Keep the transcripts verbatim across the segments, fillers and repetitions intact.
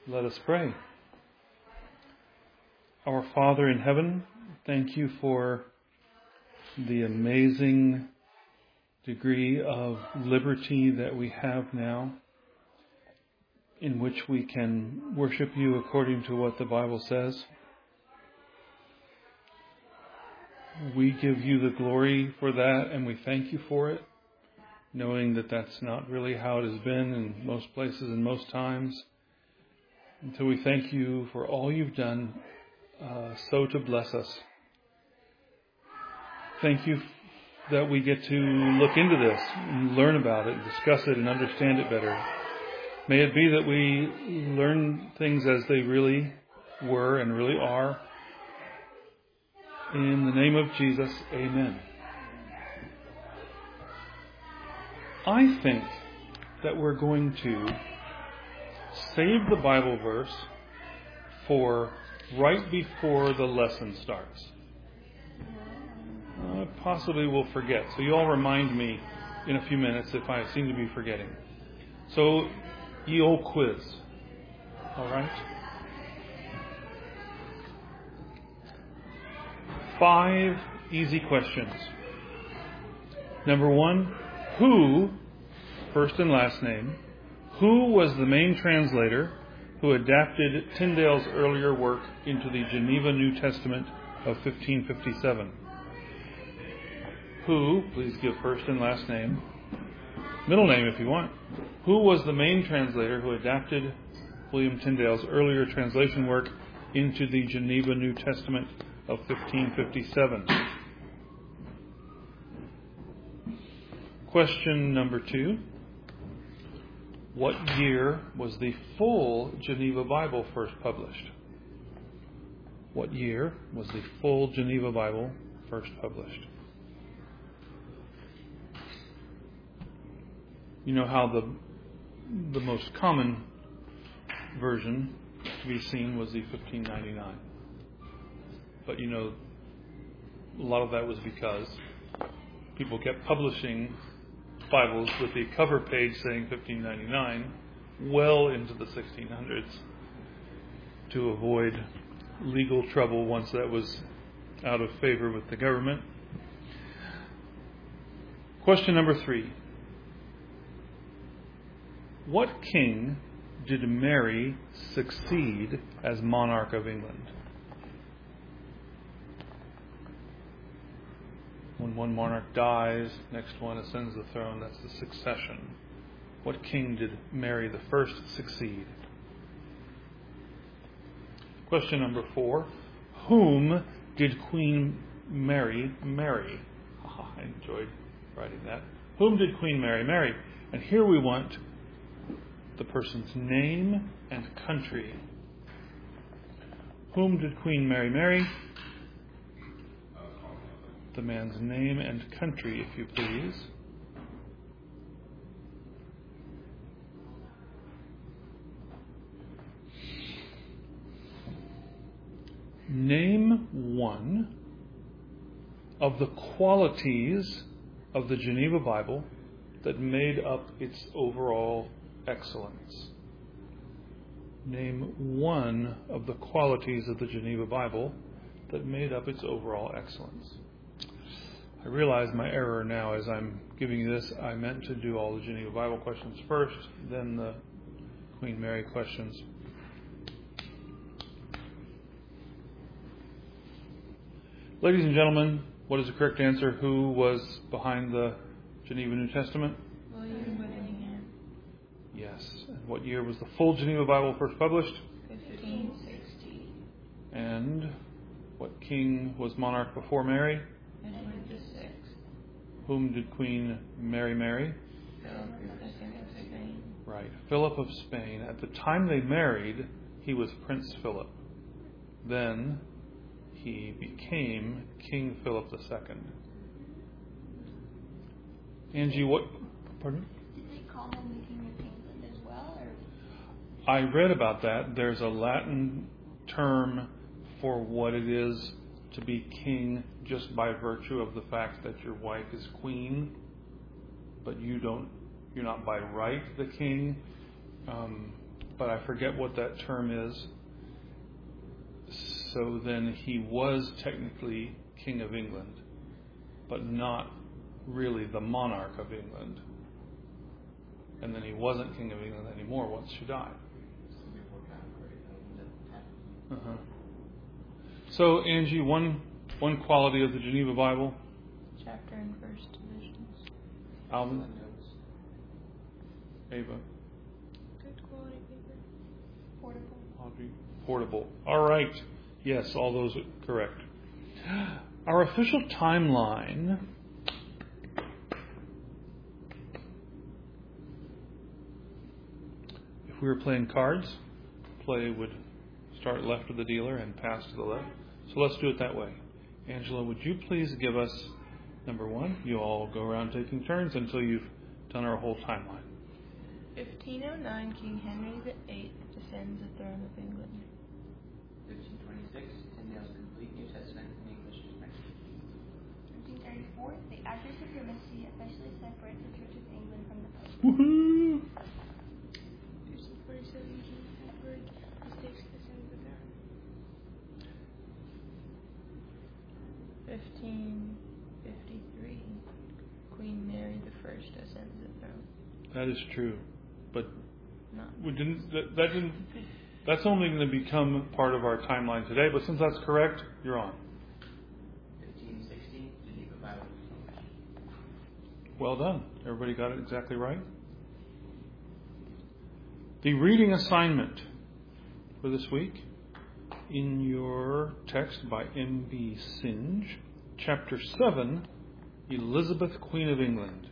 Let us pray. Our Father in heaven, thank you for the amazing degree of liberty that we have now, in which we can worship you according to what the Bible says. We give you the glory for that, and we thank you for it, knowing that that's not really how it has been in most places and most times. And so we thank you for all you've done uh, so to bless us. Thank you that we get to look into this and learn about it, discuss it, and understand it better. May it be that we learn things as they really were and really are. In the name of Jesus, amen. I think that we're going to save the Bible verse for right before the lesson starts. Uh, possibly we'll forget. So you all remind me in a few minutes if I seem to be forgetting. So, ye old quiz. All right? Five easy questions. Number one, who, first and last name, who was the main translator who adapted Tyndale's earlier work into the Geneva New Testament of fifteen fifty-seven? Who, please give first and last name, middle name if you want. Who was the main translator who adapted William Tyndale's earlier translation work into the Geneva New Testament of fifteen fifty-seven? Question number two. What year was the full Geneva Bible first published? What year was the full Geneva Bible first published? You know how the the most common version to be seen was the fifteen ninety-nine. But you know, a lot of that was because people kept publishing Bibles with the cover page saying fifteen ninety-nine well into the sixteen hundreds to avoid legal trouble once that was out of favor with the government. Question number three. What king did Mary succeed as monarch of England? When one monarch dies, next one ascends the throne. That's the succession. What king did Mary the First succeed? Question number four. Whom did Queen Mary marry? Oh, I enjoyed writing that. Whom did Queen Mary marry? And here we want the person's name and country. Whom did Queen Mary marry? The man's name and country, if you please. Name one of the qualities of the Geneva Bible that made up its overall excellence. Name one of the qualities of the Geneva Bible that made up its overall excellence. I realize my error now as I'm giving you this. I meant to do all the Geneva Bible questions first, then the Queen Mary questions. Ladies and gentlemen, what is the correct answer? Who was behind the Geneva New Testament? William Whittingham. Yes. And what year was the full Geneva Bible first published? fifteen sixty. And what king was monarch before Mary? Edward the Sixth. Whom did Queen Mary marry? Philip the Second of Spain. Right. Philip of Spain. At the time they married, he was Prince Philip. Then he became King Philip the Second. Angie, what? Pardon? Did they call him the King of England as well? Or? I read about that. There's a Latin term for what it is to be king just by virtue of the fact that your wife is queen, but you don't, you're not by right the king. Um, but I forget what that term is. So then he was technically King of England, but not really the monarch of England. And then he wasn't King of England anymore once she died. Uh-huh. So, Angie, one one quality of the Geneva Bible. Chapter and verse divisions. Alvin. Ava. Good quality paper. Portable. Audrey. Portable. All right. Yes, all those are correct. Our official timeline. If we were playing cards, play would start left of the dealer and pass to the left. So let's do it that way. Angela, would you please give us number one? You all go around taking turns until you've done our whole timeline. fifteen oh nine, King Henry the Eighth defends the throne of England. fifteen twenty-six, Tyndale's complete New Testament in English is printed. fifteen thirty-four, the Act of Supremacy officially separates the Church of England from the Pope. Woohoo! fifteen forty-seven, King Edward the Sixth ascends the throne. fifteen fifty-three, Queen Mary the First ascends the throne. That is true, but Not. we didn't. That, that didn't. That's only going to become part of our timeline today. But since that's correct, you're on. fifteen sixty, Geneva Bible. Well done. Everybody got it exactly right. The reading assignment for this week in your text by M B Singe, chapter seven, Elizabeth, Queen of England.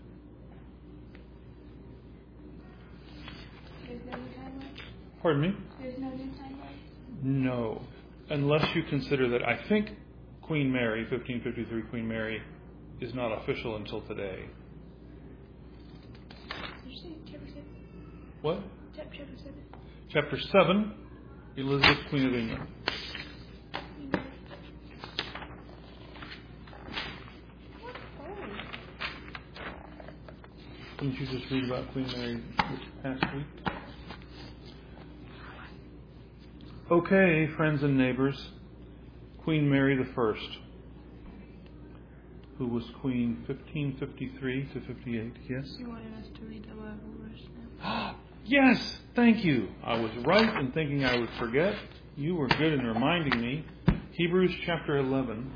There's no new timeline? Pardon me? There's no new timeline? No, unless you consider that I think Queen Mary, fifteen fifty-three Queen Mary, is not official until today. Did you say chapter seven? What? Chap- Chapter seven. Chapter seven, Elizabeth, Queen of England. What? Oh. Didn't you just read about Queen Mary this past week? Okay, friends and neighbors, Queen Mary the First, who was Queen fifteen fifty-three to fifty-eight. Yes? You wanted us to read the Bible verse now? Yes, thank you. I was right in thinking I would forget. You were good in reminding me. Hebrews chapter eleven.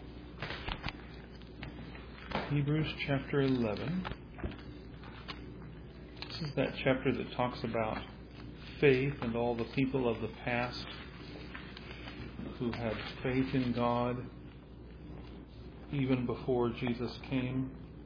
Hebrews chapter eleven. This is that chapter that talks about faith and all the people of the past who had faith in God even before Jesus came.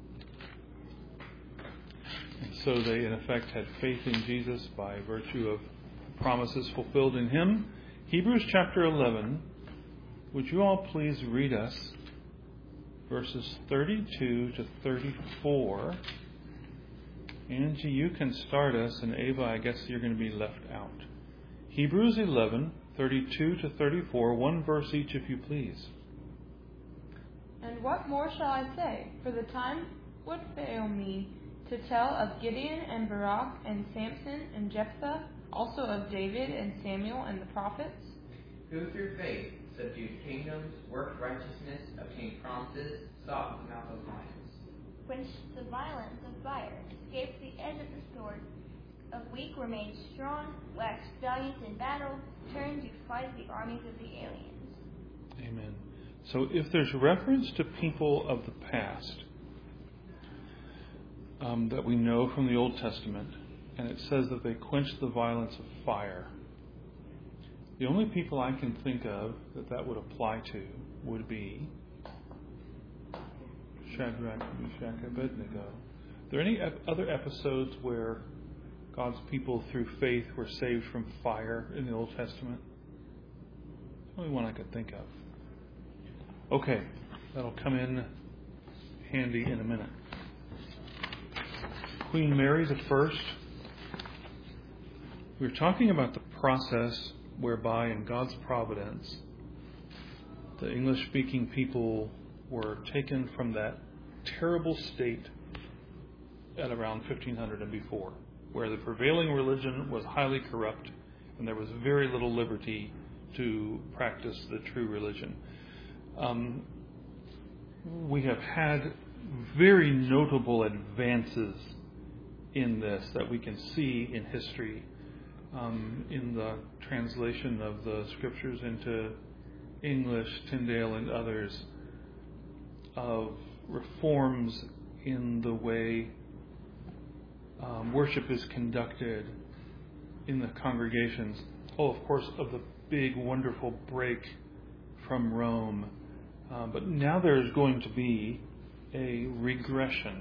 And so they, in effect, had faith in Jesus by virtue of promises fulfilled in Him. Hebrews chapter eleven. Would you all please read us verses thirty-two to thirty-four? Angie, you can start us, and Ava, I guess you're going to be left out. Hebrews eleven, thirty-two to thirty-four, one verse each, if you please. And what more shall I say? For the time would fail me to tell of Gideon and Barak and Samson and Jephthah, also of David and Samuel and the prophets, Who through faith subdued kingdoms, worked righteousness, obtained promises, stopped the mouth of lions. Quenched the violence of fire, escaped the edge of the sword, of weak were made strong, waxed valiant in battle, turned to fight the armies of the aliens. Amen. So if there's reference to people of the past um, that we know from the Old Testament, and it says that they quenched the violence of fire, the only people I can think of that that would apply to would be Shadrach, Meshach, Abednego. Are there any ep- other episodes where God's people through faith were saved from fire in the Old Testament? It's the only one I could think of. Okay, that'll come in handy in a minute. Queen Mary the First. We were talking about the process whereby in God's providence the English-speaking people were taken from that terrible state at around fifteen hundred and before, where the prevailing religion was highly corrupt and there was very little liberty to practice the true religion. Um, we have had very notable advances in this that we can see in history, um, in the translation of the scriptures into English, Tyndale and others, of reforms in the way um, worship is conducted in the congregations. Oh, of course, of the big, wonderful break from Rome. Uh, but now there's going to be a regression.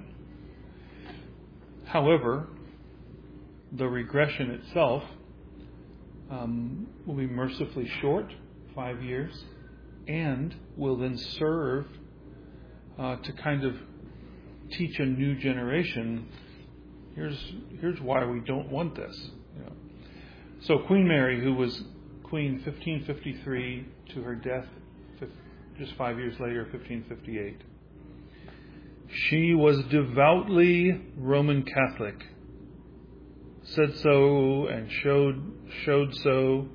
However, the regression itself um, will be mercifully short, five years, and will then serve uh, to kind of teach a new generation, here's here's why we don't want this. You know. So Queen Mary, who was Queen fifteen fifty-three to her death just five years later, fifteen fifty-eight, she was devoutly Roman Catholic, said so and showed showed so.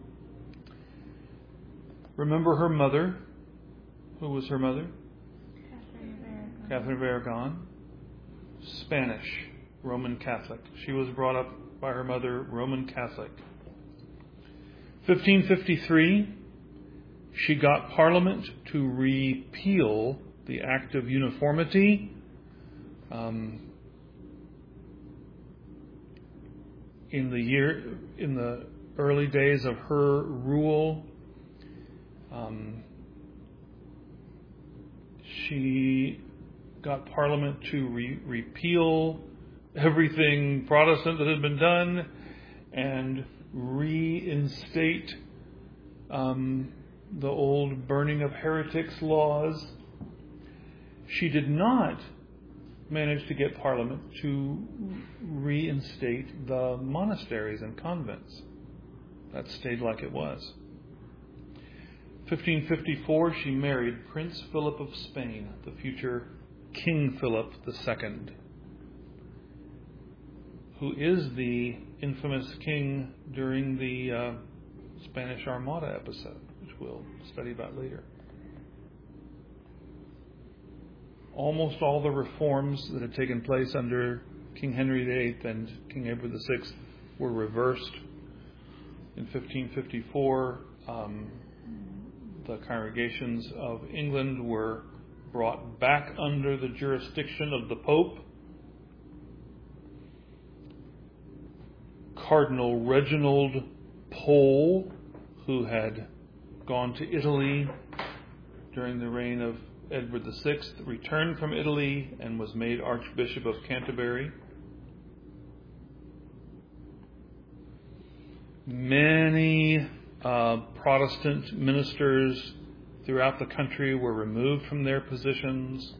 Remember her mother? Who was her mother? Catherine of Aragon. Catherine of Aragon. Spanish, Roman Catholic. She was brought up by her mother, Roman Catholic. fifteen fifty-three, she got Parliament to repeal the Act of Uniformity. Um, in the year, in the early days of her rule, um, she got Parliament to re- repeal everything Protestant that had been done and reinstate um, the old burning of heretics laws. She did not manage to get Parliament to reinstate the monasteries and convents. That stayed like it was. fifteen fifty-four, she married Prince Philip of Spain, the future King Philip the Second, who is the infamous king during the uh, Spanish Armada episode, which we'll study about later. Almost all the reforms that had taken place under King Henry the Eighth and King Edward the Sixth were reversed. In fifteen fifty-four, um, the congregations of England were brought back under the jurisdiction of the Pope. Cardinal Reginald Pole, who had gone to Italy during the reign of Edward the Sixth, returned from Italy and was made Archbishop of Canterbury. Many uh, Protestant ministers throughout the country were removed from their positions.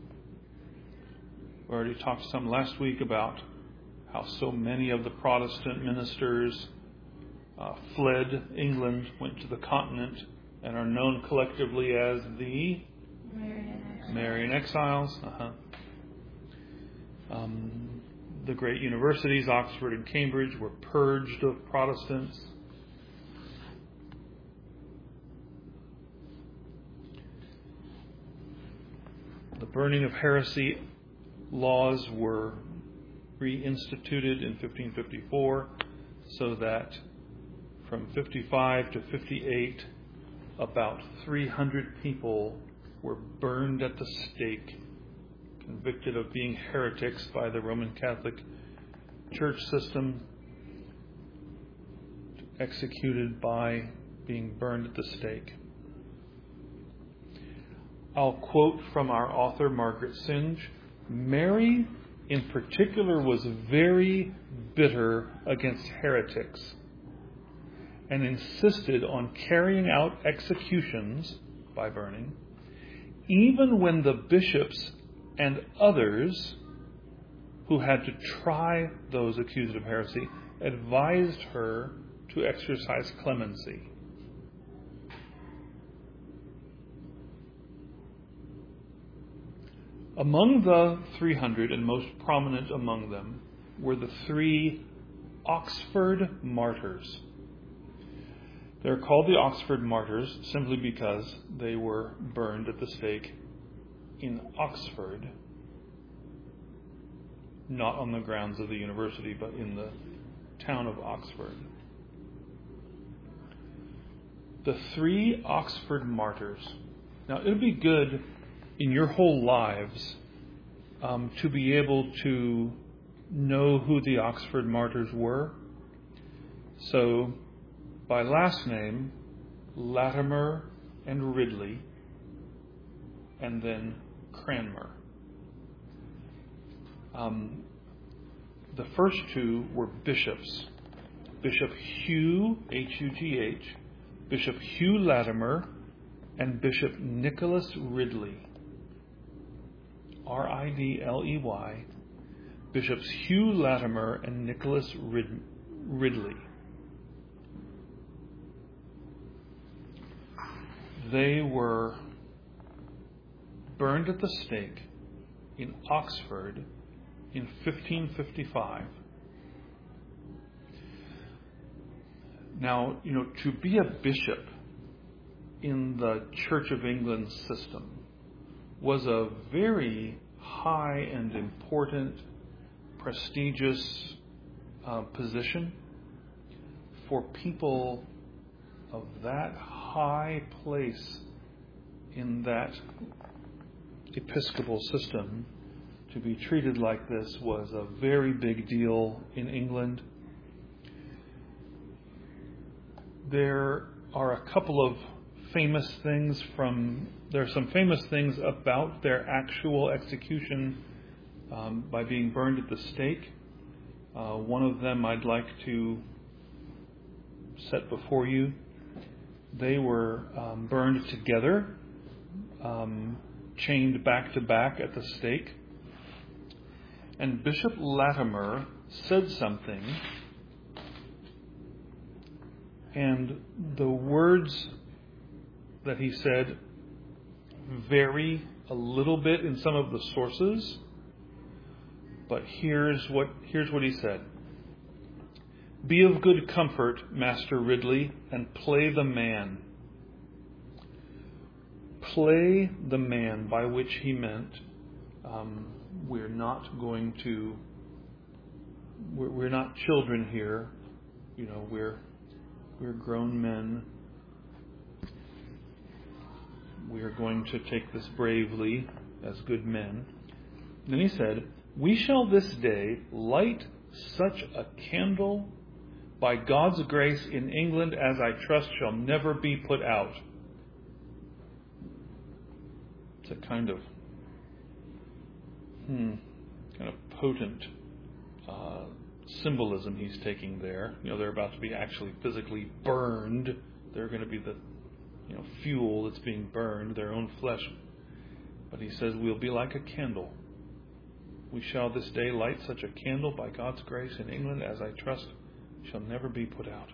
We already talked some last week about how so many of the Protestant ministers uh, fled England, went to the continent, and are known collectively as the Marian Exiles. Marian Exiles. Uh-huh. Um, the great universities, Oxford and Cambridge, were purged of Protestants. The burning of heresy laws were reinstituted in fifteen fifty-four, so that from fifty-five to fifty-eight, about three hundred people were burned at the stake, convicted of being heretics by the Roman Catholic Church system, executed by being burned at the stake. I'll quote from our author, Margaret Singe. Mary, in particular, was very bitter against heretics and insisted on carrying out executions by burning, even when the bishops and others who had to try those accused of heresy advised her to exercise clemency. Among the three hundred, and most prominent among them, were the three Oxford martyrs. They're called the Oxford Martyrs simply because they were burned at the stake in Oxford, not on the grounds of the university, but in the town of Oxford. The three Oxford martyrs. Now, it would be good in your whole lives um, to be able to know who the Oxford martyrs were. So, by last name, Latimer and Ridley, and then Cranmer. Um, the first two were bishops. Bishop Hugh, H U G H, Bishop Hugh Latimer, and Bishop Nicholas Ridley, R I D L E Y, Bishops Hugh Latimer and Nicholas Rid- Ridley. They were burned at the stake in Oxford in fifteen fifty-five. Now, you know, to be a bishop in the Church of England system was a very high and important, prestigious uh, position for people of that high place in that episcopal system. To be treated like this was a very big deal in England. There are a couple of famous things from, there are some famous things about their actual execution um, by being burned at the stake. Uh, one of them I'd like to set before you. They were um, burned together, um, chained back to back at the stake. And Bishop Latimer said something, and the words that he said vary a little bit in some of the sources, but here's what here's what he said. Be of good comfort, Master Ridley, and play the man. Play the man, by which he meant um, we're not going to, we're, we're not children here. You know, we're we're grown men. We are going to take this bravely as good men. Then he said, we shall this day light such a candle by God's grace in England as I trust shall never be put out. It's a kind of, hmm, kind of potent uh, symbolism he's taking there. You know, they're about to be actually physically burned. They're going to be the, you know, fuel that's being burned, their own flesh. But he says, we'll be like a candle. We shall this day light such a candle by God's grace in England as I trust shall never be put out.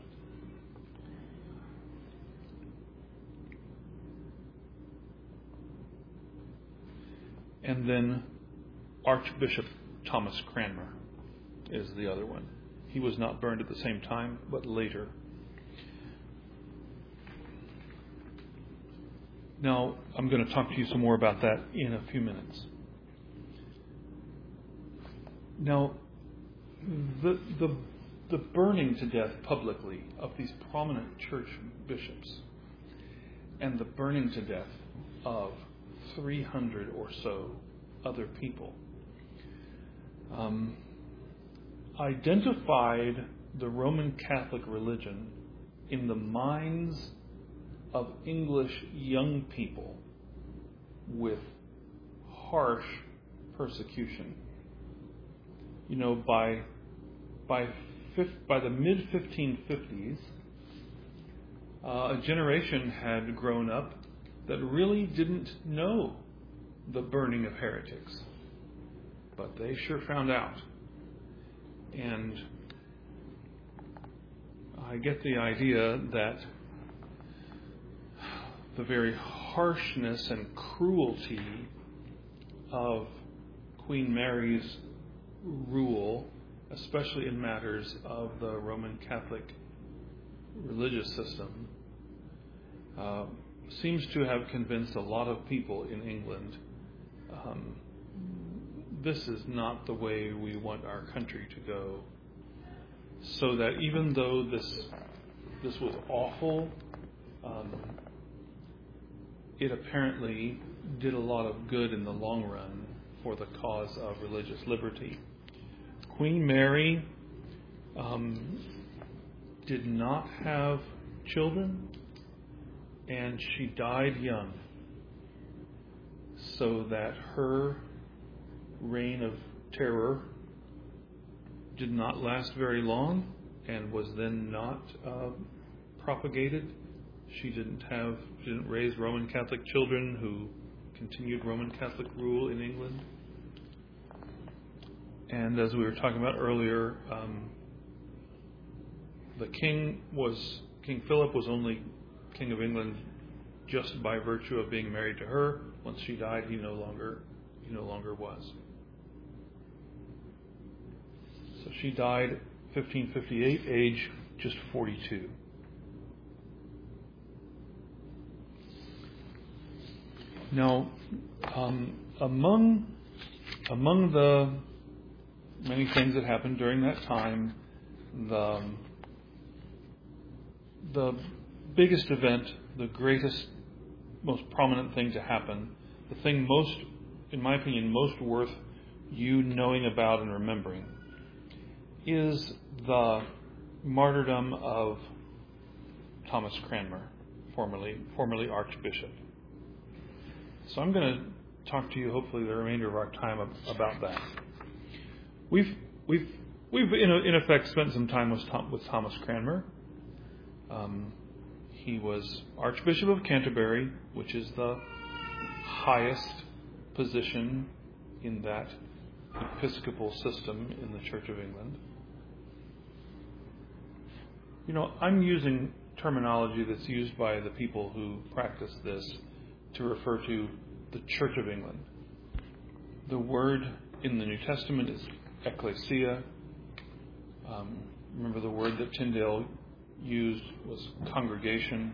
And then Archbishop Thomas Cranmer is the other one. He was not burned at the same time, but later. Now, I'm going to talk to you some more about that in a few minutes. Now, the the the burning to death publicly of these prominent church bishops and the burning to death of three hundred or so other people um, identified the Roman Catholic religion in the minds of English young people with harsh persecution. You know, by by fifth, by the mid fifteen fifties, uh, a generation had grown up that really didn't know the burning of heretics, but they sure found out. And I get the idea that the very harshness and cruelty of Queen Mary's rule, especially in matters of the Roman Catholic religious system, uh, seems to have convinced a lot of people in England, um, this is not the way we want our country to go. So that even though this this was awful, um, it apparently did a lot of good in the long run for the cause of religious liberty. Queen Mary um, did not have children, and she died young, so that her reign of terror did not last very long and was then not uh, propagated. She didn't have, she didn't raise Roman Catholic children who continued Roman Catholic rule in England. And as we were talking about earlier, um, the king was, King Philip was only King of England just by virtue of being married to her. Once she died, he no longer, he no longer was. So she died fifteen fifty-eight, age just forty-two. Now, um, among among the many things that happened during that time, the the biggest event, the greatest, most prominent thing to happen, the thing most, in my opinion, most worth you knowing about and remembering, is the martyrdom of Thomas Cranmer, formerly formerly Archbishop. So I'm going to talk to you, hopefully, the remainder of our time about that. We've we've we've in, in effect spent some time with Tom, with Thomas Cranmer. Um, he was Archbishop of Canterbury, which is the highest position in that episcopal system in the Church of England. You know, I'm using terminology that's used by the people who practice this to refer to the Church of England. The word in the New Testament is ecclesia. Um, remember the word that Tyndale used was congregation.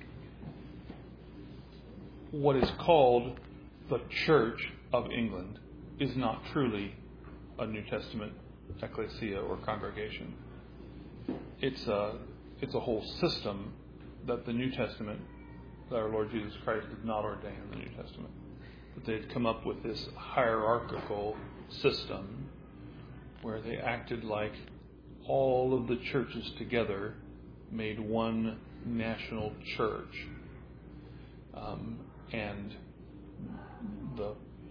What is called the Church of England is not truly a New Testament ecclesia or congregation. It's a, it's a whole system that the New Testament, that our Lord Jesus Christ did not ordain in the New Testament. But they had come up with this hierarchical system where they acted like all of the churches together made one national church. Um, and the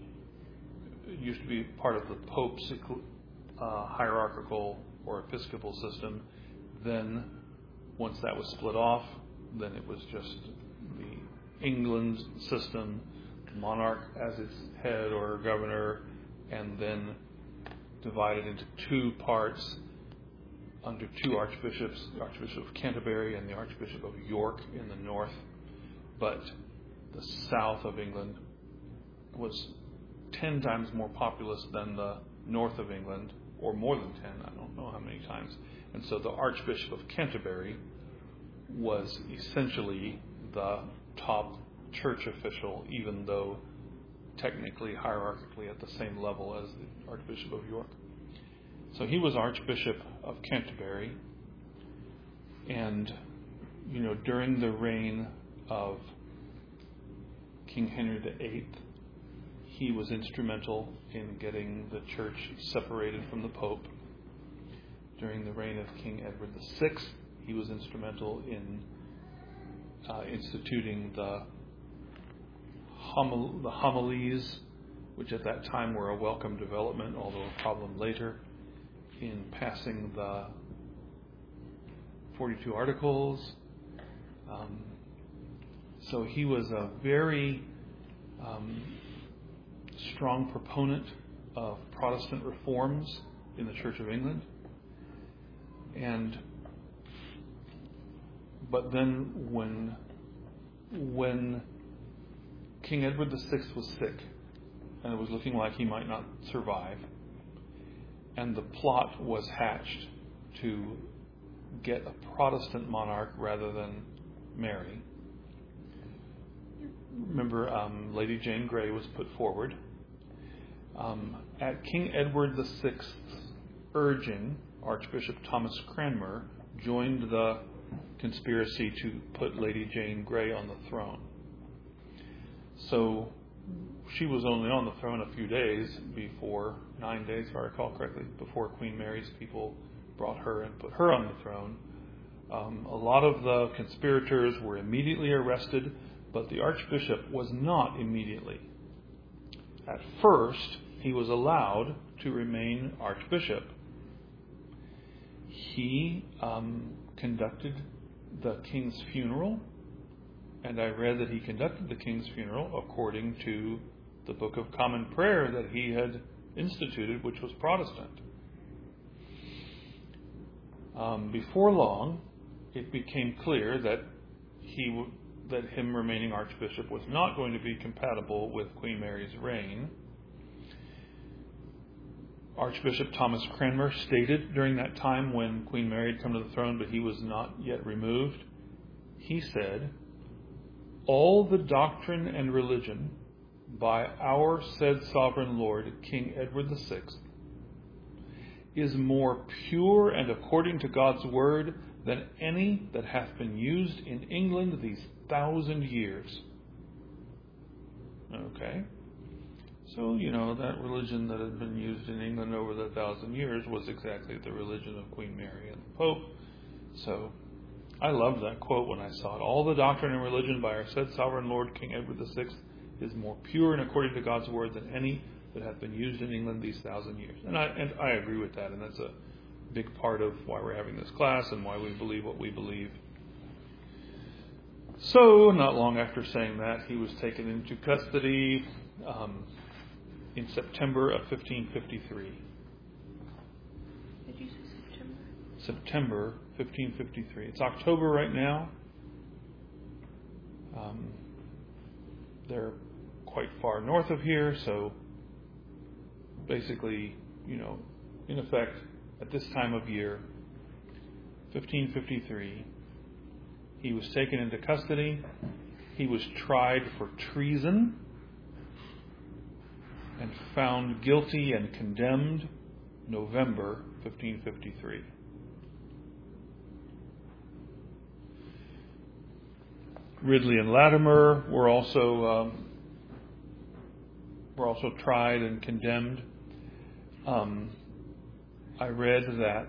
it used to be part of the Pope's uh, hierarchical or episcopal system. Then, once that was split off, then it was just the England system, the monarch as its head or governor, and then divided into two parts under two archbishops, the Archbishop of Canterbury and the Archbishop of York in the north. But the south of England was ten times more populous than the north of England, or more than ten, I don't know how many times. And so the Archbishop of Canterbury was essentially the top church official, even though technically, hierarchically, at the same level as the Archbishop of York. So he was Archbishop of Canterbury, and, you know, during the reign of King Henry the Eighth, he was instrumental in getting the church separated from the Pope. During the reign of King Edward the Sixth, he was instrumental in uh, instituting the, homil- the homilies, which at that time were a welcome development, although a problem later, in passing the forty-two Articles. Um, so he was a very um, strong proponent of Protestant reforms in the Church of England. And but then when when King Edward the Sixth was sick, and it was looking like he might not survive, and the plot was hatched to get a Protestant monarch rather than Mary, remember, um, Lady Jane Grey was put forward. Um, at King Edward the Sixth's urging, Archbishop Thomas Cranmer joined the conspiracy to put Lady Jane Grey on the throne. So she was only on the throne a few days before, nine days if I recall correctly, before Queen Mary's people brought her and put her on the throne. Um, a lot of the conspirators were immediately arrested, but the Archbishop was not immediately. At first, he was allowed to remain Archbishop. He um, conducted the king's funeral, and I read that he conducted the king's funeral according to the Book of Common Prayer that he had instituted, which was Protestant. Um, before long, it became clear that he w- that him remaining Archbishop was not going to be compatible with Queen Mary's reign. Archbishop Thomas Cranmer stated during that time when Queen Mary had come to the throne, but he was not yet removed, he said, "All the doctrine and religion by our said sovereign Lord, King Edward the Sixth, is more pure and according to God's word than any that hath been used in England these thousand years." Okay. So, you know, that religion that had been used in England over the thousand years was exactly the religion of Queen Mary and the Pope. So, I loved that quote when I saw it. "All the doctrine and religion by our said sovereign Lord, King Edward the Sixth, is more pure and according to God's word than any that hath been used in England these thousand years." And I, and I agree with that, and that's a big part of why we're having this class and why we believe what we believe. So, not long after saying that, he was taken into custody um, in September of fifteen fifty-three. Did you say September? September fifteen fifty-three. It's October right now. Um, they're quite far north of here, so basically, you know, in effect, at this time of year, fifteen fifty-three, he was taken into custody. He was tried for treason and found guilty and condemned November fifteen fifty-three. Ridley and Latimer were also um, were also tried and condemned. Um, I read that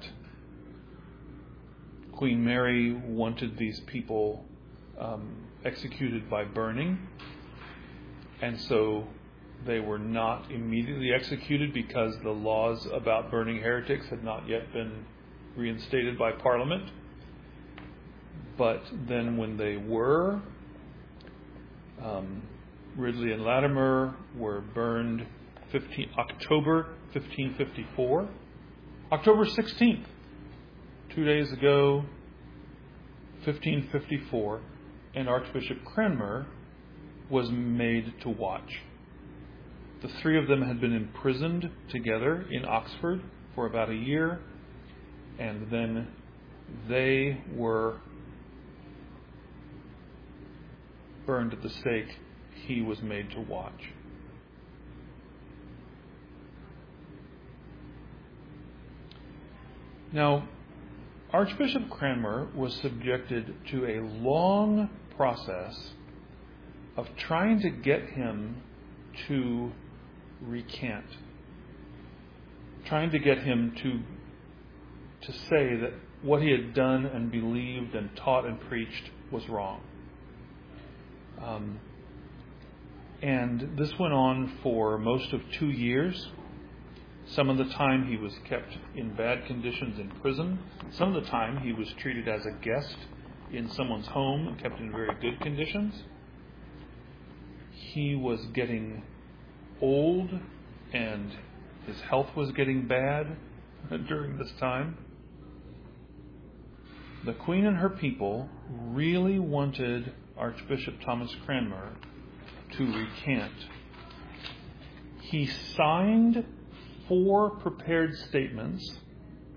Queen Mary wanted these people um, executed by burning, and so they were not immediately executed because the laws about burning heretics had not yet been reinstated by Parliament. But then when they were, um, Ridley and Latimer were burned fifteen, October fifteen fifty-four. October sixteenth, two days ago, fifteen fifty-four, and Archbishop Cranmer was made to watch. The three of them had been imprisoned together in Oxford for about a year, and then they were burned at the stake. He was made to watch. Now, Archbishop Cranmer was subjected to a long process of trying to get him to recant, trying to get him to to say that what he had done and believed and taught and preached was wrong. Um, and this went on for most of two years. Some of the time he was kept in bad conditions in prison. Some of the time he was treated as a guest in someone's home and kept in very good conditions. He was getting old and his health was getting bad during this time. The Queen and her people really wanted Archbishop Thomas Cranmer to recant. He signed four prepared statements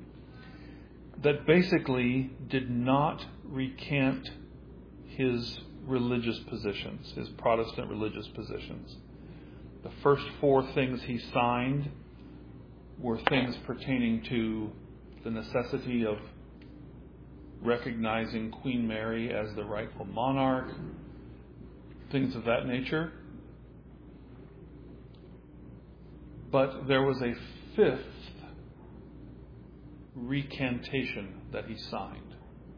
that basically did not recant his religious positions, his Protestant religious positions. The first four things he signed were things pertaining to the necessity of recognizing Queen Mary as the rightful monarch, things of that nature. But there was a fifth recantation that he signed,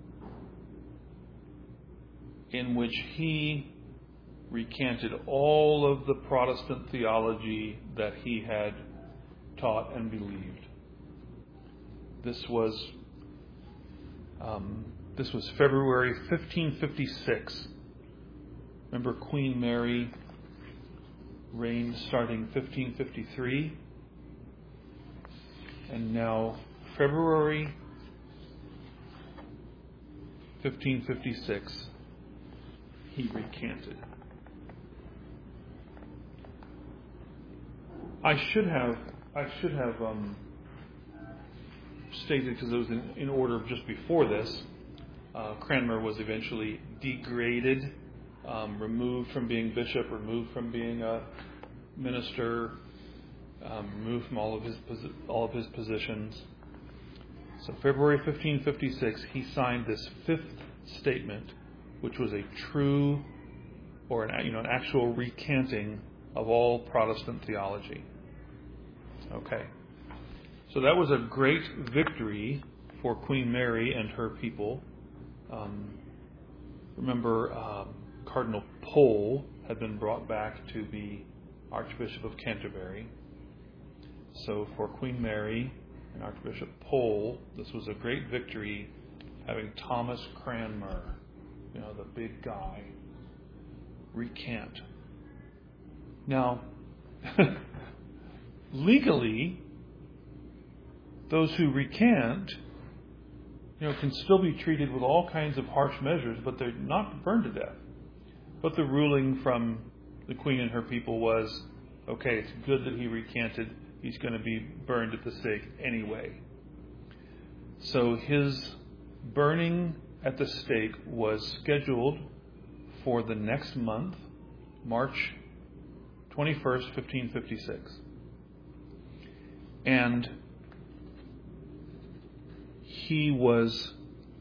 in which he recanted all of the Protestant theology that he had taught and believed. This was um, this was February fifteen fifty-six. Remember, Queen Mary reigned starting fifteen fifty-three, and now February fifteen fifty-six, he recanted. I should have I should have um, stated, because it was in, in order just before this. Uh, Cranmer was eventually degraded, um, removed from being bishop, removed from being a minister, um, removed from all of his posi- all of his positions. So February fifteen fifty-six, he signed this fifth statement, which was a true, or an you know an actual recanting of all Protestant theology. Okay, so that was a great victory for Queen Mary and her people. Um, remember, um, Cardinal Pole had been brought back to be Archbishop of Canterbury. So for Queen Mary and Archbishop Pole, this was a great victory, having Thomas Cranmer, you know, the big guy, recant. Now, legally, those who recant, you know, can still be treated with all kinds of harsh measures, but they're not burned to death. But the ruling from the Queen and her people was, okay, it's good that he recanted. He's going to be burned at the stake anyway. So his burning at the stake was scheduled for the next month, March twenty-first, fifteen fifty-six. And he was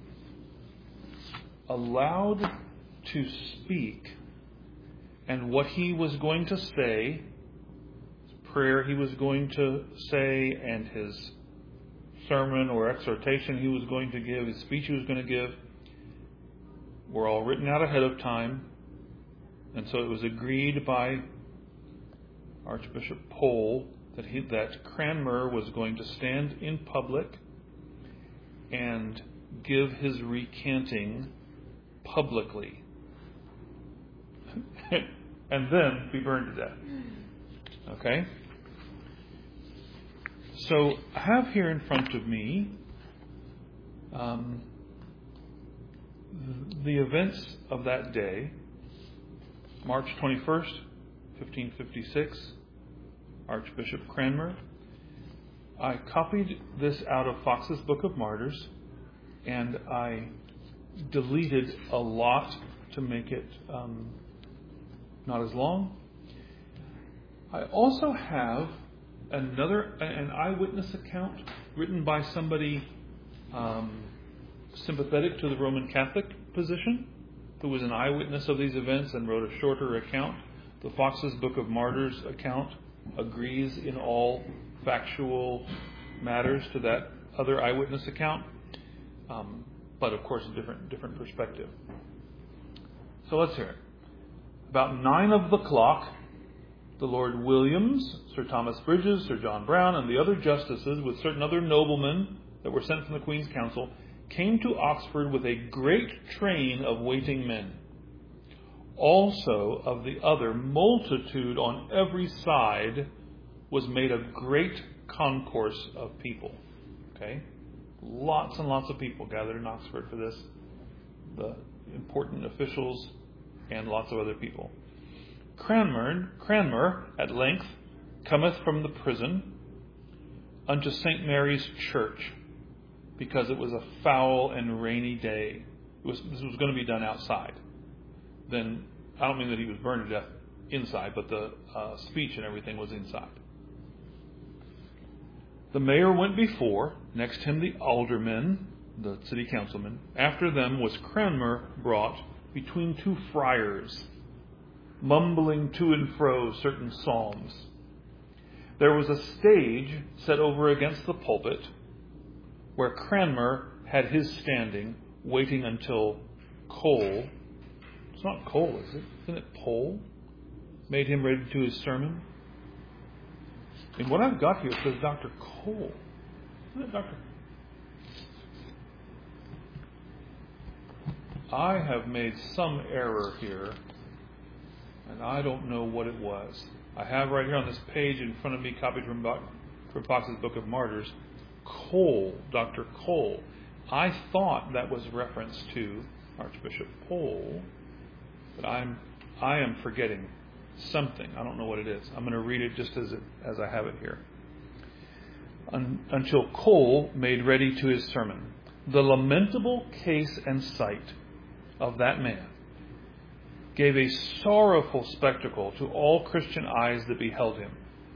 allowed to speak, and what he was going to say, his prayer he was going to say, and his sermon or exhortation he was going to give, his speech he was going to give, were all written out ahead of time. And so it was agreed by Archbishop Pole that he, that Cranmer was going to stand in public and give his recanting publicly, and then be burned to death. Okay? So I have here in front of me um, the events of that day, March twenty-first, fifteen fifty-six, Archbishop Cranmer. I copied this out of Fox's Book of Martyrs, and I deleted a lot to make it um, not as long. I also have another an eyewitness account written by somebody um, sympathetic to the Roman Catholic position, who was an eyewitness of these events and wrote a shorter account. The Fox's Book of Martyrs account agrees in all factual matters to that other eyewitness account, um, but of course a different different perspective. So let's hear it. About nine of the clock, the Lord Williams, Sir Thomas Bridges, Sir John Brown, and the other justices, with certain other noblemen that were sent from the Queen's Council, came to Oxford with a great train of waiting men. Also of the other multitude on every side was made a great concourse of people. Okay? Lots and lots of people gathered in Oxford for this. The important officials and lots of other people. Cranmer, Cranmer at length cometh from the prison unto Saint Mary's Church, because it was a foul and rainy day. It was, this was going to be done outside. then I don't mean that he was burned to death inside, but the uh, speech and everything was inside. The mayor went before, next him the aldermen, the city councilmen. After them was Cranmer brought between two friars, mumbling to and fro certain psalms. There was a stage set over against the pulpit, where Cranmer had his standing, waiting until Cole, it's not Cole, is it? Isn't it Pole? Made him ready to his sermon. And what I've got here says Doctor Cole. Isn't it Doctor I have made some error here, and I don't know what it was. I have right here on this page in front of me, copied from, from Fox's Book of Martyrs, Cole, Doctor Cole. I thought that was reference to Archbishop Pole, but I'm I am forgetting something. I don't know what it is. I'm going to read it just as it, as I have it here. Un, until Cole made ready to his sermon. The lamentable case and sight of that man gave a sorrowful spectacle to all Christian eyes that beheld him.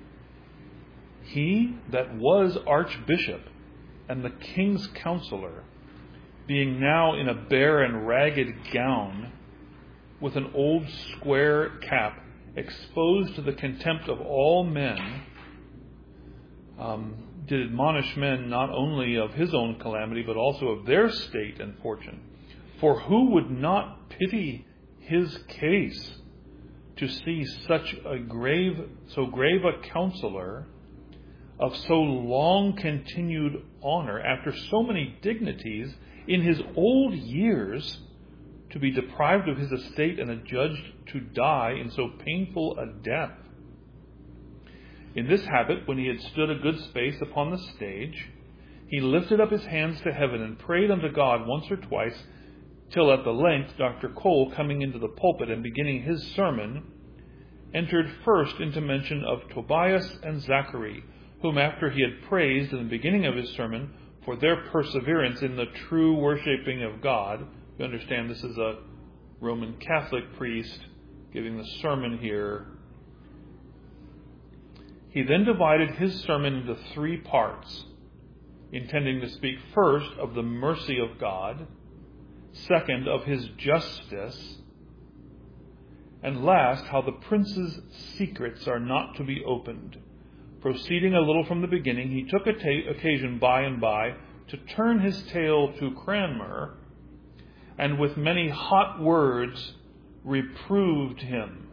He that was archbishop and the king's counselor, being now in a bare and ragged gown, with an old square cap, exposed to the contempt of all men, um, did admonish men not only of his own calamity, but also of their state and fortune. For who would not pity his case to see such a grave, so grave a counselor of so long continued honor, after so many dignities, in his old years, to be deprived of his estate and adjudged to die in so painful a death? In this habit, when he had stood a good space upon the stage, he lifted up his hands to heaven and prayed unto God once or twice, till at the length Doctor Cole, coming into the pulpit and beginning his sermon, entered first into mention of Tobias and Zachary, whom after he had praised in the beginning of his sermon for their perseverance in the true worshipping of God. You understand this is a Roman Catholic priest giving the sermon here. He then divided his sermon into three parts, intending to speak first of the mercy of God, second of his justice, and last how the prince's secrets are not to be opened. Proceeding a little from the beginning, he took occasion by and by to turn his tale to Cranmer, and with many hot words reproved him.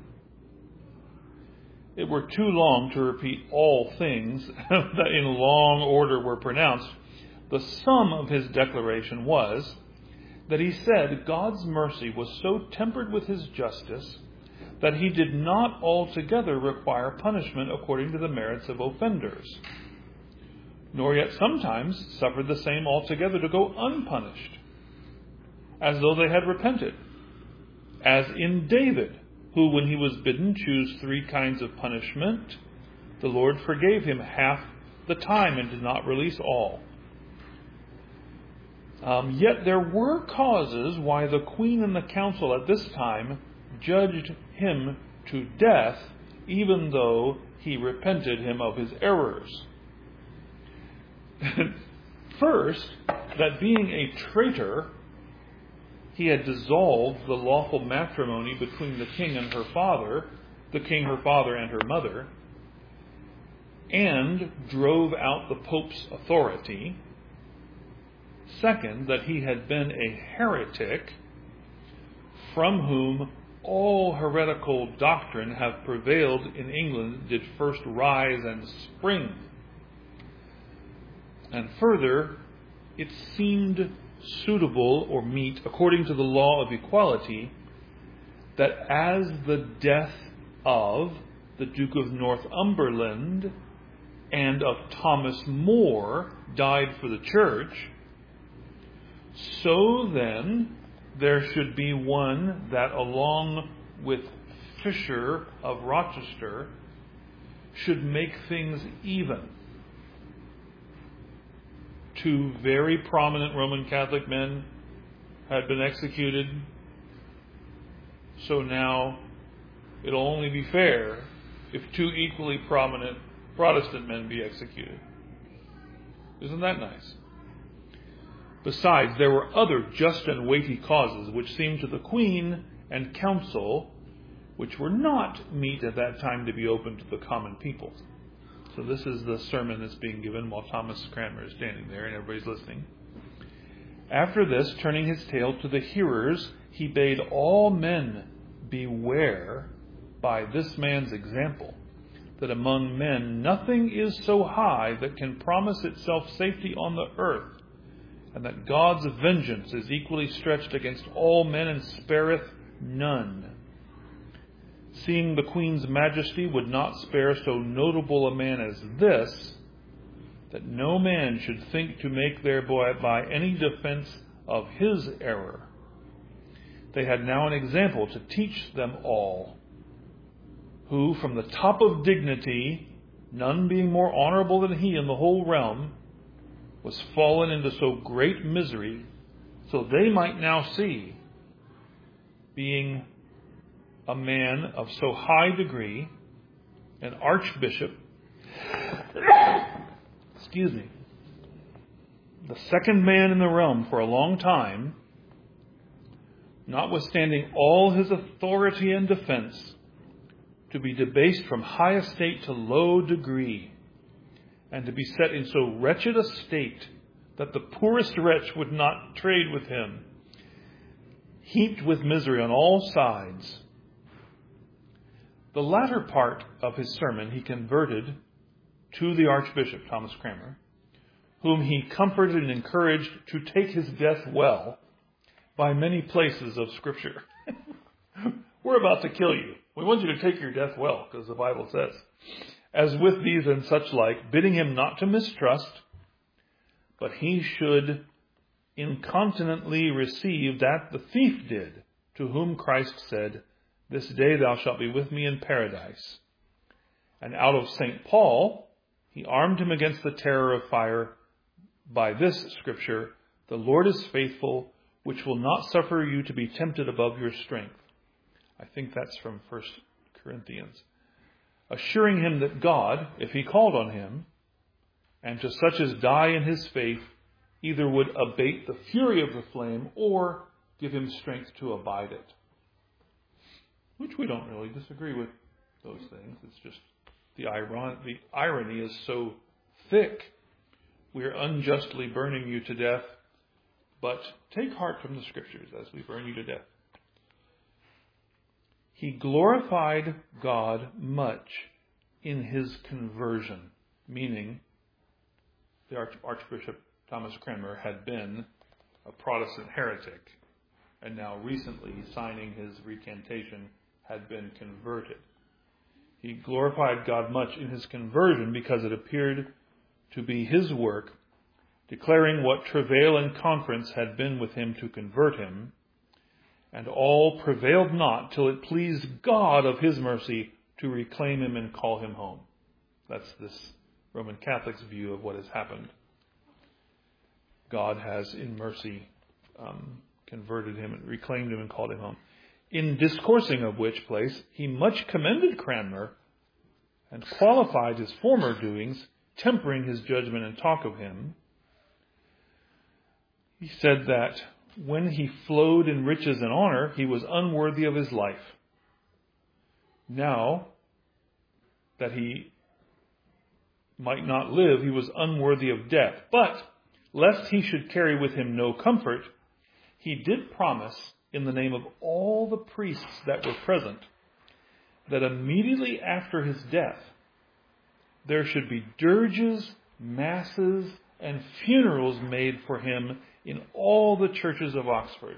It were too long to repeat all things that in long order were pronounced. The sum of his declaration was that he said God's mercy was so tempered with his justice that he did not altogether require punishment according to the merits of offenders, nor yet sometimes suffered the same altogether to go unpunished, as though they had repented, as in David, who, when he was bidden choose three kinds of punishment, the Lord forgave him half the time and did not release all. Um, yet there were causes why the queen and the council at this time judged him to death, even though he repented him of his errors. First, that being a traitor, he had dissolved the lawful matrimony between the king and her father, the king, her father, and her mother, and drove out the Pope's authority. Second, that he had been a heretic, from whom all heretical doctrine have prevailed in England did first rise and spring. And further, it seemed suitable or meet, according to the law of equality, that as the death of the Duke of Northumberland and of Thomas More died for the church, so then there should be one that, along with Fisher of Rochester, should make things even. Two very prominent Roman Catholic men had been executed. so now it'll only be fair if two equally prominent Protestant men be executed. Isn't that nice? Besides, there were other just and weighty causes which seemed to the Queen and Council, which were not meet at that time to be open to the common people. So this is the sermon that's being given while Thomas Cranmer is standing there and everybody's listening. After this, turning his tail to the hearers, he bade all men beware by this man's example, that among men nothing is so high that can promise itself safety on the earth, and that God's vengeance is equally stretched against all men and spareth none. Seeing the Queen's majesty would not spare so notable a man as this, that no man should think to make thereby any defense of his error. They had now an example to teach them all, who from the top of dignity, none being more honorable than he in the whole realm, was fallen into so great misery, so they might now see, being a man of so high degree, an archbishop, excuse me, the second man in the realm for a long time, notwithstanding all his authority and defense, to be debased from high estate to low degree, and to be set in so wretched a state that the poorest wretch would not trade with him, heaped with misery on all sides. The latter part of his sermon he converted to the Archbishop, Thomas Cranmer, whom he comforted and encouraged to take his death well by many places of Scripture. We're about to kill you. We want you to take your death well, because the Bible says. As with these and such like, bidding him not to mistrust, but he should incontinently receive that the thief did, to whom Christ said, "This day thou shalt be with me in paradise." And out of Saint Paul, he armed him against the terror of fire by this scripture, "The Lord is faithful, which will not suffer you to be tempted above your strength." I think that's from First Corinthians. Assuring him that God, if he called on him, and to such as die in his faith, either would abate the fury of the flame or give him strength to abide it. Which we don't really disagree with those things. It's just the, iron, the irony is so thick. We are unjustly burning you to death, but take heart from the Scriptures as we burn you to death. He glorified God much in his conversion, meaning the Arch- Archbishop Thomas Cranmer had been a Protestant heretic, and now recently, signing his recantation, had been converted. He glorified God much in his conversion because it appeared to be his work, declaring what travail and conference had been with him to convert him, and all prevailed not till it pleased God of his mercy to reclaim him and call him home. That's this Roman Catholic's view of what has happened. God has, in mercy, um, converted him and reclaimed him and called him home. In discoursing of which place, he much commended Cranmer and qualified his former doings, tempering his judgment and talk of him. He said that when he flowed in riches and honor, he was unworthy of his life. Now that he might not live, he was unworthy of death. But, lest he should carry with him no comfort, he did promise, in the name of all the priests that were present, that immediately after his death, there should be dirges, masses, and funerals made for him in all the churches of Oxford.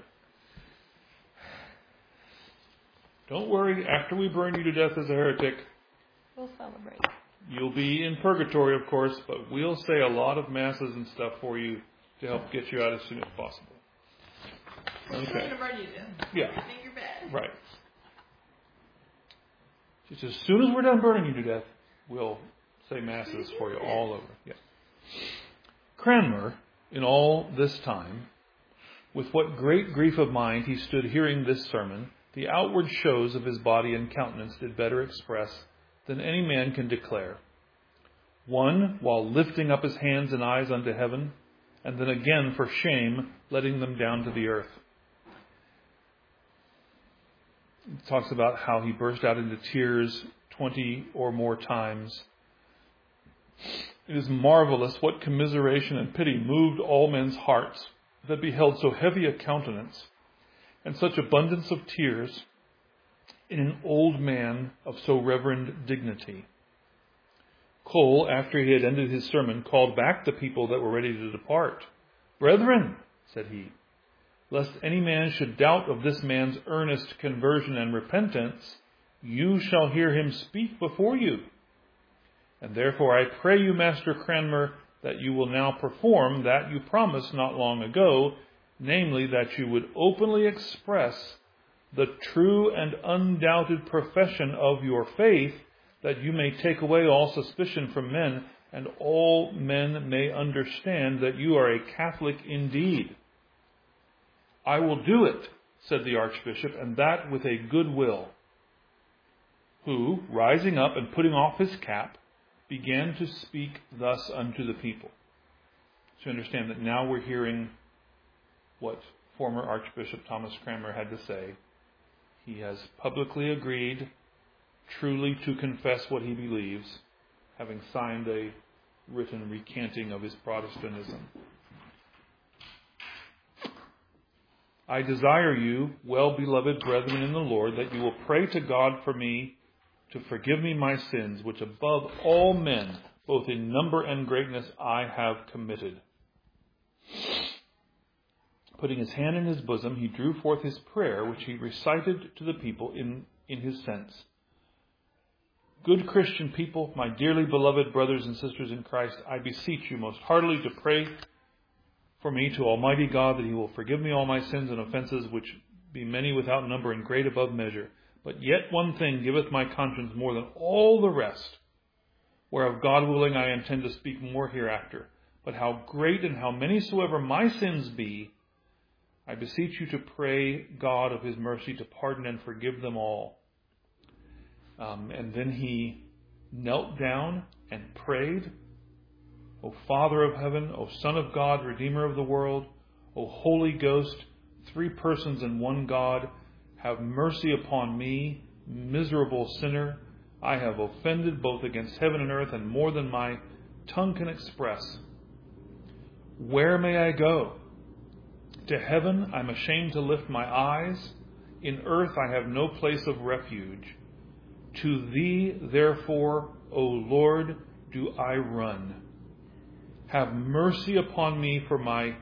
Don't worry, after we burn you to death as a heretic, We'll celebrate. you'll be in purgatory, of course, but we'll say a lot of masses and stuff for you to help get you out as soon as possible. We're Okay. trying to burn you down. Yeah. You think you're bad. Right. Just as soon as we're done burning you to death, we'll say masses for you all over. Yeah. Cranmer, in all this time, with what great grief of mind he stood hearing this sermon, the outward shows of his body and countenance did better express than any man can declare. One, while lifting up his hands and eyes unto heaven, and then again, for shame, letting them down to the earth. It talks about how he burst out into tears twenty or more times. It is marvelous what commiseration and pity moved all men's hearts that beheld so heavy a countenance and such abundance of tears in an old man of so reverend dignity. Cole, after he had ended his sermon, called back the people that were ready to depart. Brethren, said he, lest any man should doubt of this man's earnest conversion and repentance, you shall hear him speak before you. And therefore I pray you, Master Cranmer, that you will now perform that you promised not long ago, namely that you would openly express the true and undoubted profession of your faith, that you may take away all suspicion from men, and all men may understand that you are a Catholic indeed. I will do it, said the Archbishop, and that with a good will. Who, rising up and putting off his cap, began to speak thus unto the people. So understand that now we're hearing what former Archbishop Thomas Cranmer had to say. He has publicly agreed truly to confess what he believes, having signed a written recanting of his Protestantism. I desire you, well-beloved brethren in the Lord, that you will pray to God for me to forgive me my sins, which above all men, both in number and greatness, I have committed. Putting his hand in his bosom, he drew forth his prayer, which he recited to the people in, in his sense. Good Christian people, my dearly beloved brothers and sisters in Christ, I beseech you most heartily to pray for me to Almighty God, that he will forgive me all my sins and offenses, which be many without number and great above measure. But yet one thing giveth my conscience more than all the rest, whereof God willing I intend to speak more hereafter. But how great and how many soever my sins be, I beseech you to pray God of his mercy to pardon and forgive them all. Um, and then he knelt down and prayed. O Father of heaven, O Son of God, Redeemer of the world, O Holy Ghost, three persons in one God, have mercy upon me, miserable sinner. I have offended both against heaven and earth, and more than my tongue can express. Where may I go? To heaven I'm ashamed to lift my eyes. In earth I have no place of refuge. To thee, therefore, O Lord, do I run. Have mercy upon me for my...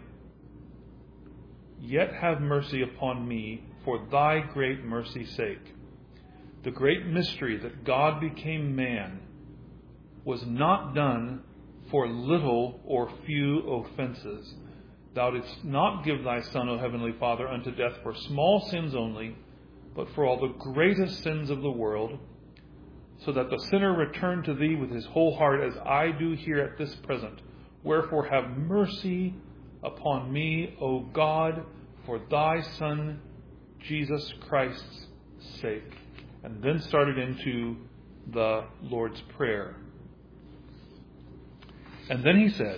Yet have mercy upon me for thy great mercy's sake. The great mystery that God became man was not done for little or few offenses. Thou didst not give thy Son, O Heavenly Father, unto death for small sins only, but for all the greatest sins of the world, so that the sinner return to thee with his whole heart, as I do here at this present. Wherefore have mercy upon me, O God, for thy Son, Jesus Christ's sake. And then started into the Lord's Prayer. And then he said,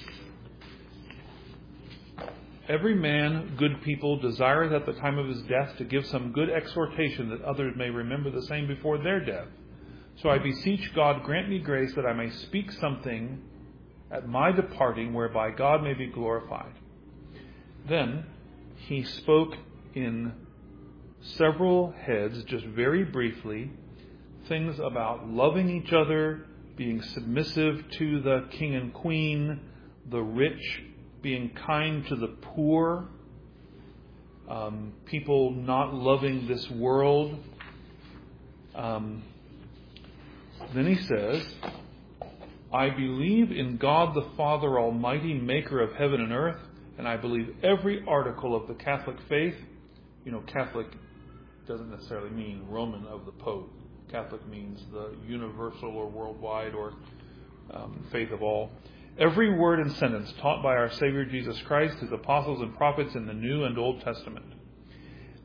every man, good people, desireth at the time of his death to give some good exhortation, that others may remember the same before their death. So I beseech God, grant me grace that I may speak something at my departing, whereby God may be glorified. Then he spoke in several heads, just very briefly, things about loving each other, being submissive to the king and queen, the rich being kind to the poor, um, people not loving this world. Um, then he says, I believe in God the Father Almighty, maker of heaven and earth, and I believe every article of the Catholic faith. You know, Catholic doesn't necessarily mean Roman of the Pope. Catholic means the universal or worldwide or um, faith of all. Every word and sentence taught by our Savior Jesus Christ, his apostles and prophets in the New and Old Testament.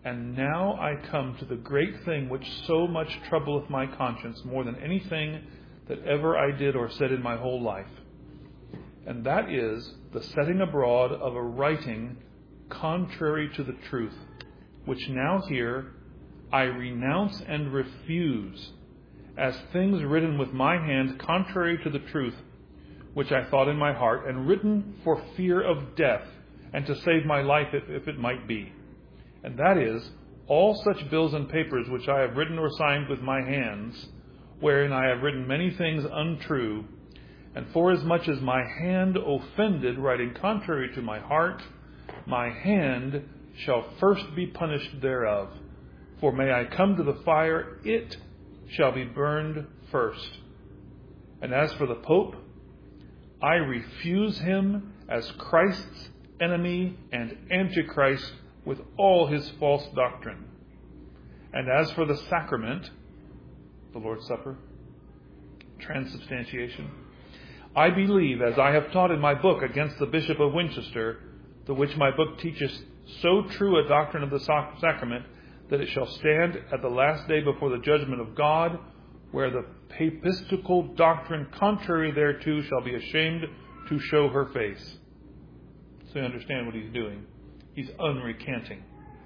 And now I come to the great thing which so much troubleth my conscience more than anything that ever I did or said in my whole life. And that is the setting abroad of a writing contrary to the truth, which now here I renounce and refuse, as things written with my hand contrary to the truth, which I thought in my heart, and written for fear of death, and to save my life if, if it might be. And that is, all such bills and papers which I have written or signed with my hands, wherein I have written many things untrue, and forasmuch as my hand offended, writing contrary to my heart, my hand shall first be punished thereof. For may I come to the fire, it shall be burned first. And as for the Pope, I refuse him as Christ's enemy and Antichrist with all his false doctrine. And as for the sacrament, the Lord's Supper, transubstantiation, I believe, as I have taught in my book against the Bishop of Winchester, the which my book teaches so true a doctrine of the sacrament, that it shall stand at the last day before the judgment of God, where the papistical doctrine contrary thereto shall be ashamed to show her face. So you understand what he's doing. He's unrecanting.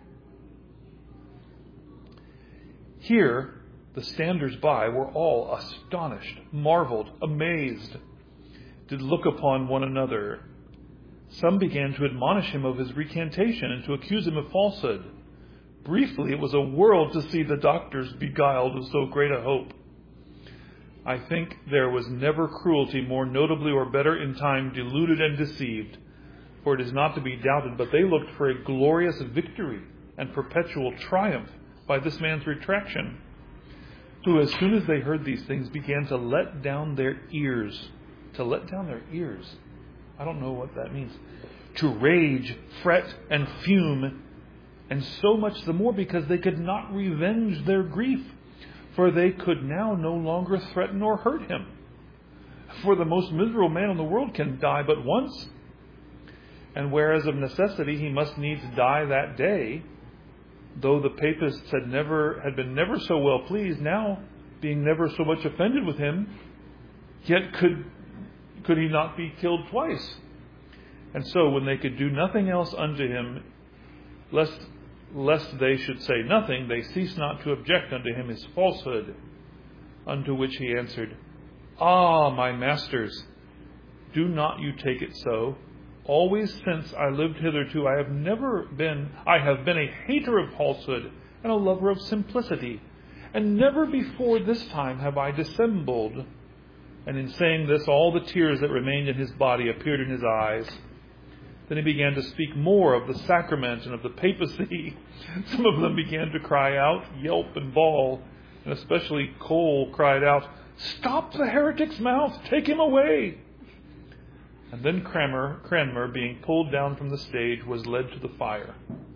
Here, the standers-by were all astonished, marveled, amazed, did look upon one another. Some began to admonish him of his recantation and to accuse him of falsehood. Briefly, it was a world to see the doctors beguiled with so great a hope. I think there was never cruelty more notably or better in time deluded and deceived. For it is not to be doubted, but they looked for a glorious victory and perpetual triumph by this man's retraction, who as soon as they heard these things began to let down their ears. To let down their ears. I don't know what that means. To rage, fret, and fume, and so much the more because they could not revenge their grief, for they could now no longer threaten or hurt him. For the most miserable man in the world can die but once, and whereas of necessity he must needs die that day, though the papists had never had been never so well pleased, now being never so much offended with him, yet could could he not be killed twice? And so when they could do nothing else unto him, lest lest they should say nothing, they ceased not to object unto him his falsehood, unto which he answered, Ah, my masters, do not you take it so. Always since I lived hitherto, I have never been, I have been a hater of falsehood and a lover of simplicity. And never before this time have I dissembled. And in saying this, all the tears that remained in his body appeared in his eyes. Then he began to speak more of the sacrament and of the papacy. Some of them began to cry out, yelp and bawl. And especially Cole cried out, Stop the heretic's mouth! Take him away! And then Cranmer, Cranmer, being pulled down from the stage, was led to the fire.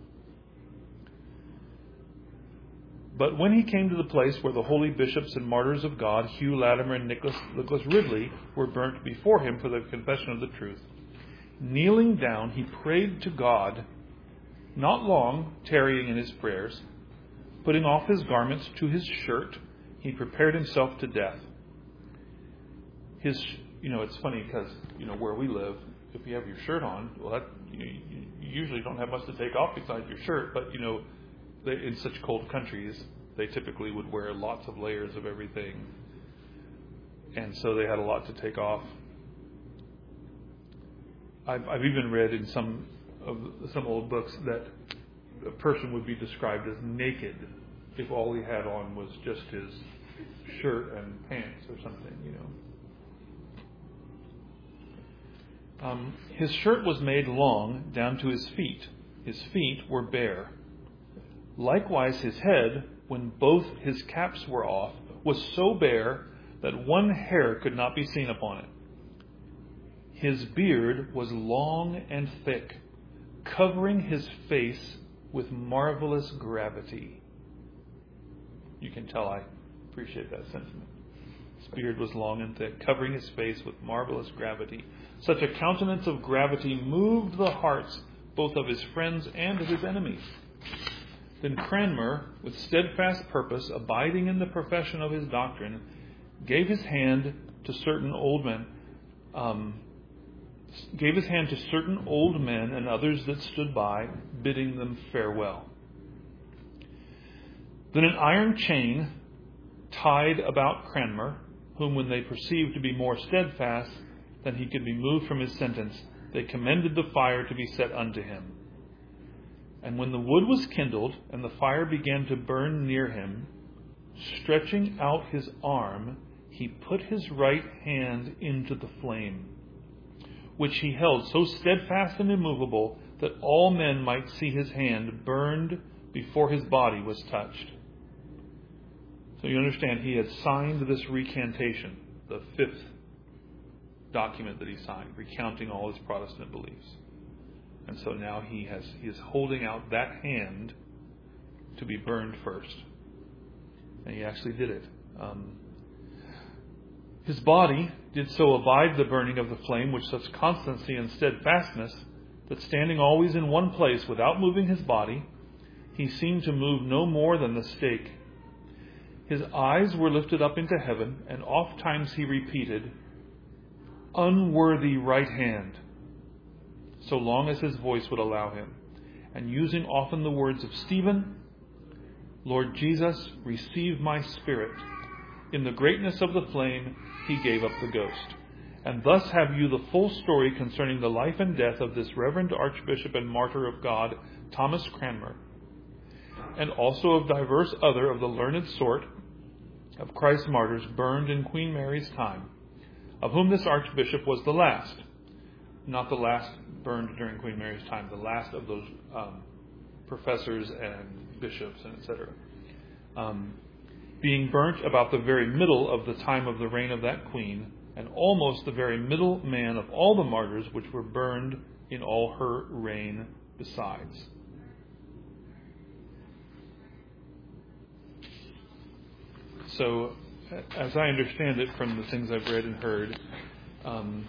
But when he came to the place where the holy bishops and martyrs of God, Hugh Latimer and Nicholas, Nicholas Ridley, were burnt before him for the confession of the truth, kneeling down, he prayed to God, not long tarrying in his prayers. Putting off his garments to his shirt, he prepared himself to death. His, you know, it's funny because, you know, where we live, if you have your shirt on, well, that, you, you usually don't have much to take off besides your shirt. But, you know, they, in such cold countries, they typically would wear lots of layers of everything. And so they had a lot to take off. I've, I've even read in some of some old books that a person would be described as naked if all he had on was just his shirt and pants or something, you know. Um, his shirt was made long down to his feet. His feet were bare. Likewise his head, when both his caps were off, was so bare that one hair could not be seen upon it. His beard was long and thick, covering his face with marvelous gravity. You can tell I appreciate that sentiment. His beard was long and thick, covering his face with marvelous gravity. Such a countenance of gravity moved the hearts both of his friends and of his enemies. Then Cranmer, with steadfast purpose, abiding in the profession of his doctrine, gave his hand to certain old men, um, gave his hand to certain old men and others that stood by, bidding them farewell. Then an iron chain tied about Cranmer, whom when they perceived to be more steadfast than he could be moved from his sentence, they commended the fire to be set unto him. And when the wood was kindled, and the fire began to burn near him, stretching out his arm, he put his right hand into the flame, which he held so steadfast and immovable that all men might see his hand burned before his body was touched. So you understand, he had signed this recantation, the fifth document that he signed, recounting all his Protestant beliefs. And so now he has he is holding out that hand to be burned first. And he actually did it. Um, his body did so abide the burning of the flame with such constancy and steadfastness that standing always in one place without moving his body, he seemed to move no more than the stake. His eyes were lifted up into heaven, and oft times he repeated, "Unworthy right hand," so long as his voice would allow him, and using often the words of Stephen, "Lord Jesus, receive my spirit." In the greatness of the flame, he gave up the ghost. And thus have you the full story concerning the life and death of this Reverend Archbishop and Martyr of God, Thomas Cranmer, and also of divers other of the learned sort of Christ's martyrs burned in Queen Mary's time, of whom this Archbishop was the last. Not the last burned during Queen Mary's time, the last of those um, professors and bishops and et cetera. Um, being burnt about the very middle of the time of the reign of that queen, and almost the very middle man of all the martyrs which were burned in all her reign besides. So, as I understand it from the things I've read and heard, um,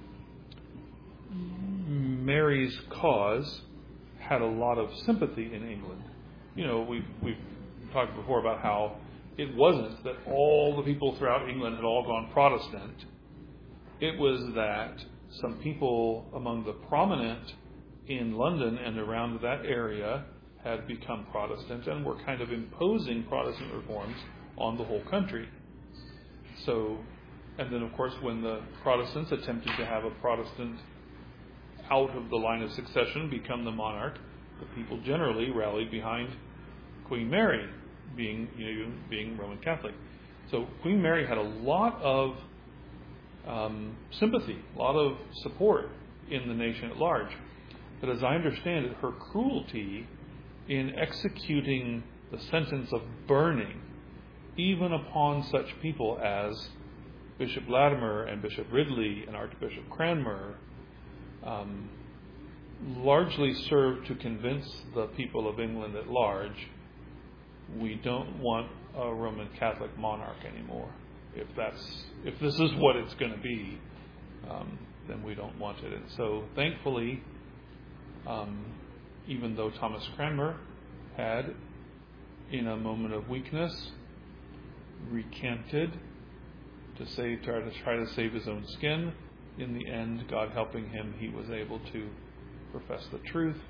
Mary's cause had a lot of sympathy in England. You know, we've, we've talked before about how it wasn't that all the people throughout England had all gone Protestant. It was that some people among the prominent in London and around that area had become Protestant and were kind of imposing Protestant reforms on the whole country. So, and then of course when the Protestants attempted to have a Protestant out of the line of succession become the monarch, the people generally rallied behind Queen Mary, being you know, being Roman Catholic. So Queen Mary had a lot of um, sympathy, a lot of support in the nation at large. But as I understand it, her cruelty in executing the sentence of burning, even upon such people as Bishop Latimer and Bishop Ridley and Archbishop Cranmer, um, largely served to convince the people of England at large, we don't want a Roman Catholic monarch anymore. If that's if this is what it's going to be, um, then we don't want it. And so, thankfully, um, even though Thomas Cranmer had, in a moment of weakness, recanted to save, try to try to save his own skin, in the end, God helping him, he was able to profess the truth.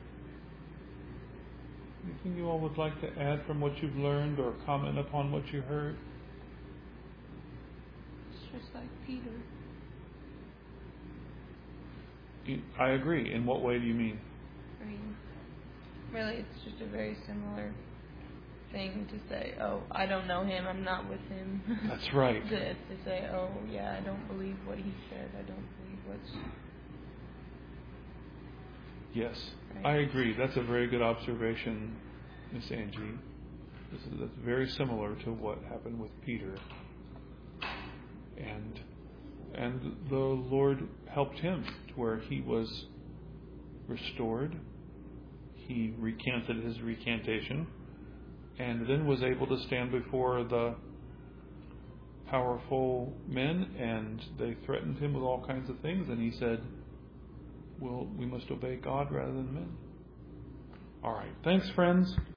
Anything you all would like to add from what you've learned or comment upon what you heard? It's just like Peter. I agree. In what way do you mean? I mean, really, it's just a very similar thing to say, oh, I don't know him, I'm not with him. That's right. to, to say, oh, yeah, I don't believe what he said, I don't believe what's... Yes, Right. I agree. That's a very good observation, Miss Angie. This is, that's very similar to what happened with Peter. And and the Lord helped him to where he was restored. He recanted his recantation and then was able to stand before the powerful men, and they threatened him with all kinds of things, and he said, well, we must obey God rather than men. All right. Thanks, friends.